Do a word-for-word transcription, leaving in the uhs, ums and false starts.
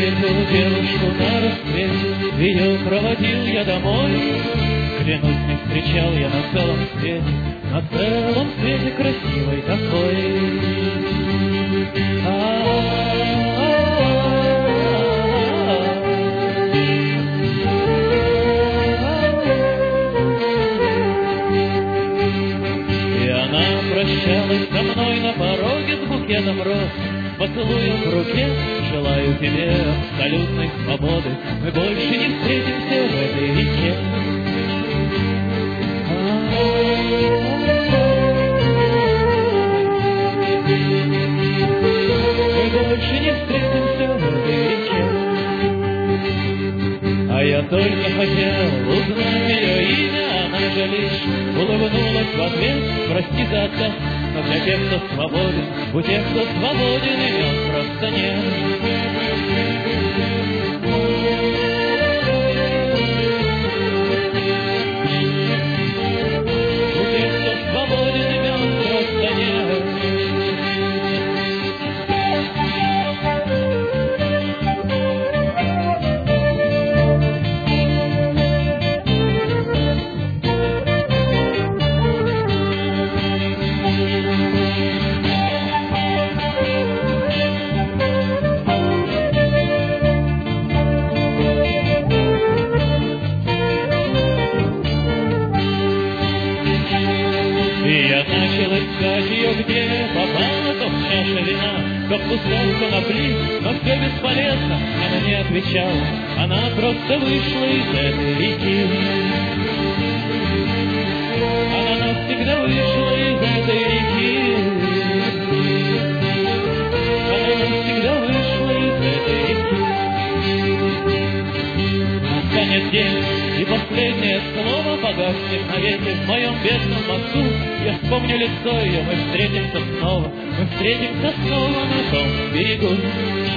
эту девушку на рассвет, ее проводил я домой. Клянусь, не встречал я на целом свете, на целом свете красивой такой. И она прощалась со мной на пороге с букетом роз, поцелуем в руке. Желаю тебе абсолютной свободы, мы больше не встретимся в этой реке. Мы больше не встретимся в этой реке. А я только хотел узнать ее имя, она же лишь улыбнулась в ответ. Прости за отказ, но для тех, кто свободен, у тех, кто свободен, имен просто нет. У тех, кто свободен, имен просто нет. Где попала то в чаше вина, то в кусок конопли, но все бесполезно, она не отвечала, она просто вышла из этой реки. Она навсегда вышла из этой реки. Она навсегда вышла из этой реки. Настанет день, и последнее слово погаснет навеки в моем бедном мозгу. Я вспомню лицо ее, мы встретимся снова, мы встретимся снова на том берегу.